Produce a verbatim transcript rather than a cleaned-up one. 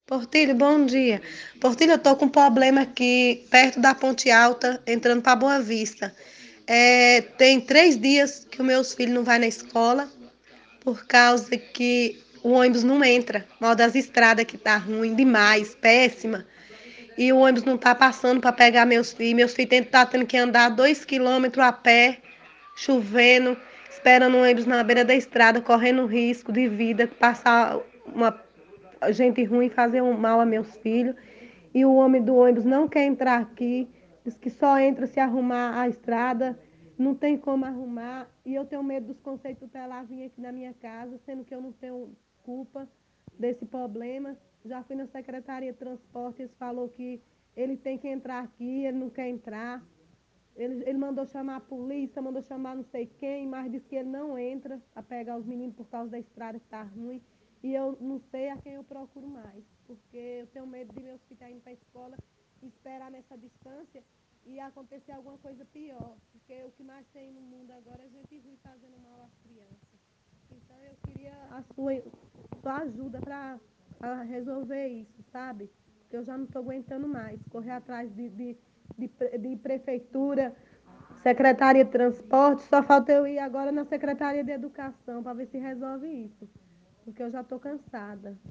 Portilho, bom dia. Portilho, eu tô com um problema aqui perto da Ponte Alta, entrando para Boa Vista. É, tem três dias que os meus filhos não vão na escola por causa que o ônibus não entra. Mal das estradas que tá ruim demais, péssima. E o ônibus não tá passando para pegar meus filhos. Meus filhos estão tá tendo que andar dois quilômetros a pé, chovendo, esperando o ônibus na beira da estrada, correndo risco de vida, passar uma gente ruim fazer um mal a meus filhos. E o homem do ônibus não quer entrar aqui, diz que só entra se arrumar a estrada, não tem como arrumar. E eu tenho medo dos conceitos tutelar vir aqui na minha casa, sendo que eu não tenho culpa desse problema. Já fui na Secretaria de Transporte, eles falou que ele tem que entrar aqui, ele não quer entrar. Ele, ele mandou chamar a polícia, mandou chamar não sei quem, mas disse que ele não entra a pegar os meninos por causa da estrada que está ruim. E eu não sei a quem eu procuro mais, porque eu tenho medo de meus filhos indo para a escola e esperar nessa distância e acontecer alguma coisa pior. Porque o que mais tem no mundo agora é gente ruim fazendo mal às crianças. Então eu queria a sua, sua ajuda para resolver isso, sabe? Porque eu já não estou aguentando mais correr atrás de, de, de, de prefeitura, secretaria de transporte. Só falta eu ir agora na secretaria de educação para ver se resolve isso, porque eu já estou cansada.